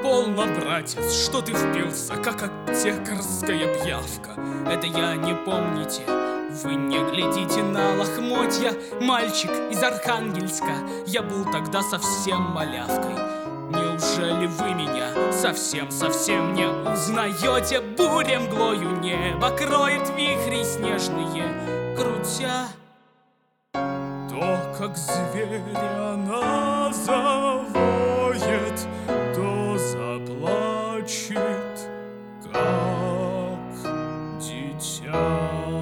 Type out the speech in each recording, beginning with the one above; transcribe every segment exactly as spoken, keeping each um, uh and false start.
полно, братец, что ты впился, как аптекарская пиявка. Это я, не помните? Вы не глядите на лохмотья. Мальчик из Архангельска, я был тогда совсем малявкой. Неужели вы меня совсем-совсем не узнаете? Буря мглою небо кроет вихри снежные, крутя. То, как зверь она завоет, то заплачет, как дитя.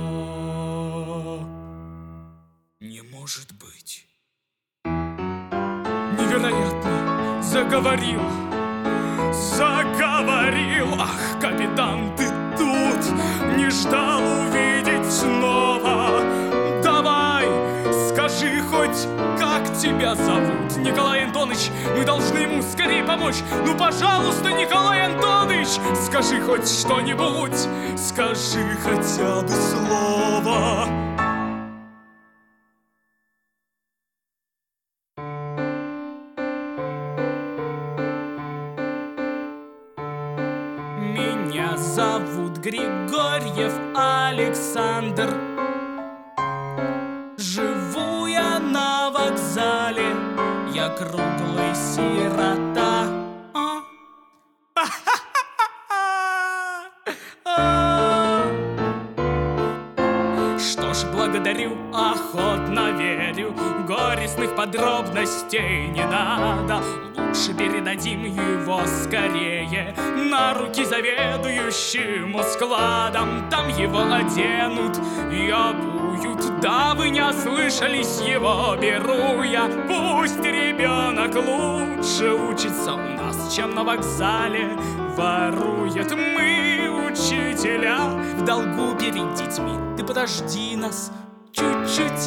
Не может быть. Невероятно. Заговорил. Заговорил. Ах, капитан, ты тут. Не ждал увидеть снова. Давай, скажи хоть, как тебя зовут? Николай Антоныч, мы должны ему скорее помочь. Ну, пожалуйста, Николай Антоныч, скажи хоть что-нибудь. Скажи хотя бы слово. Меня зовут Григорьев Александр. Живу я на вокзале, я круглый сирота. А? Что ж, благодарю, охотно верю, горестных подробностей не надо. Лучше передадим его скорее на руки заведующему складом. Там его оденут и обуют. Да, вы не ослышались, его беру я. Пусть ребенок лучше учится у нас, чем на вокзале ворует. Мы, учителя, в долгу перед детьми. Ты подожди нас чуть-чуть.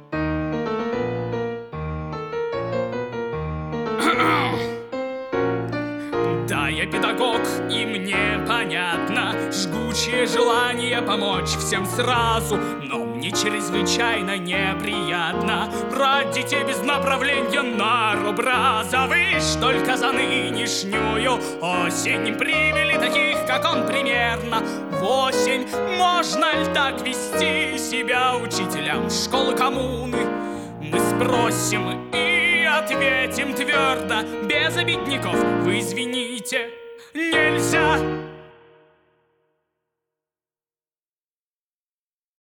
Да, я педагог, и мне понятно жгучее желание помочь всем сразу. Но мне чрезвычайно неприятно брать детей без направления на рубраза. Вы ж только за нынешнюю осень привели таких, как он, примерно восемь. Можно ли так вести себя учителям школы коммуны? Мы спросим и ответим твердо, без обидников. Вы извините, нельзя.